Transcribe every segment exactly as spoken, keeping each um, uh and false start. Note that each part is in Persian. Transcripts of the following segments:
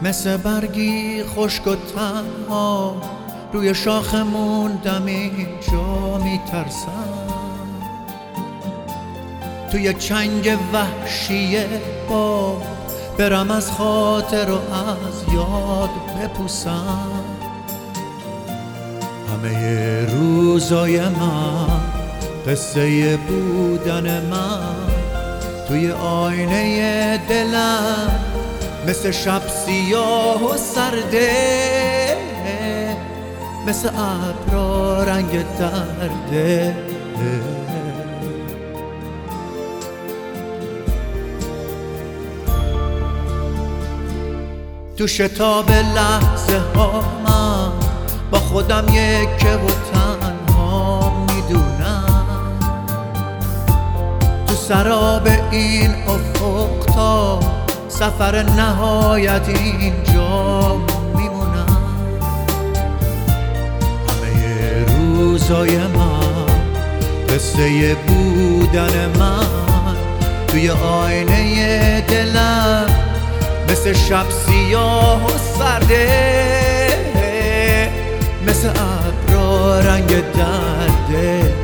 مثل برگی خشک و تنها روی شاخه موندم اینجا میترسم توی چنگ وحشی باد برم از خاطر و از یاد بپوسم همه روزای من قصه بودن من توی آینه دلم مثل شب سیاه و سرده مثل ابرا رنگ درده تو شتاب لحظه ها من با خودم یکه و تنها میدونم تو سراب این افق تا سفر نهایت اینجا میمونم همه روزای من قصه بودن من توی آینه دلم مثل شب سیاه و سرده مثل ابرا رنگ درده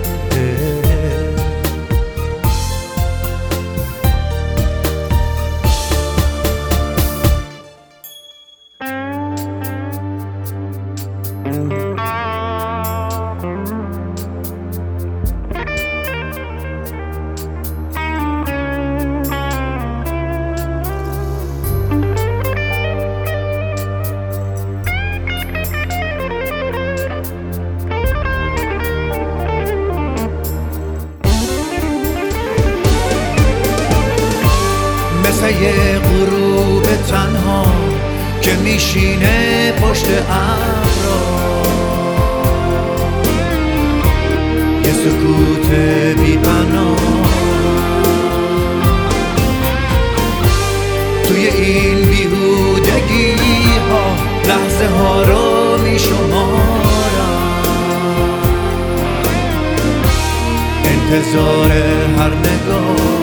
مثل یه غروب تنها که میشینه پشت ابرا یه سکوت بی بنا توی این بیهودگی ها لحظه ها رو میشمارم انتظار هر نگاه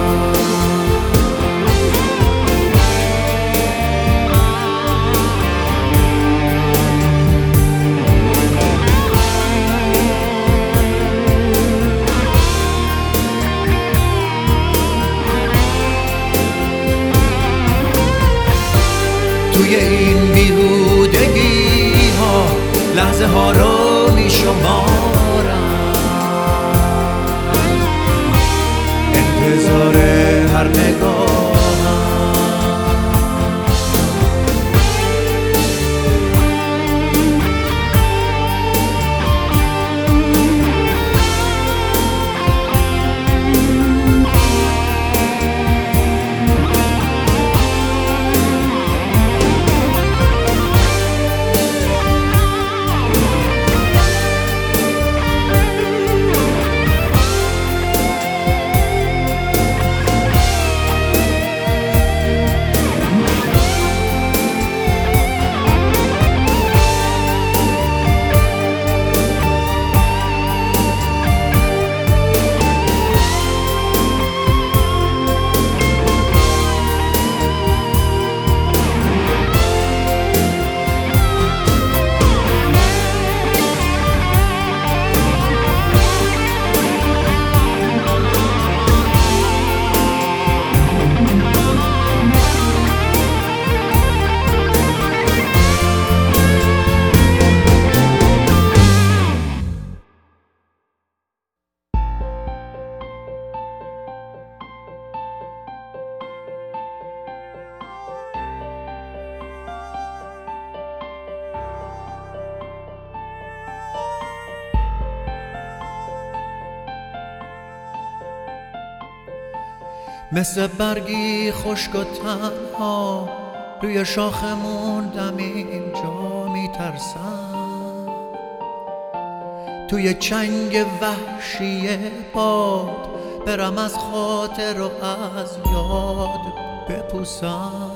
توی این بیهودگی ها لحظه ها رو می شمارم انتظار هر نگاه مثل برگی خشک و تنها روی شاخه موندم اینجا میترسم توی چنگ وحشی باد برم از خاطر و از یاد بپوسم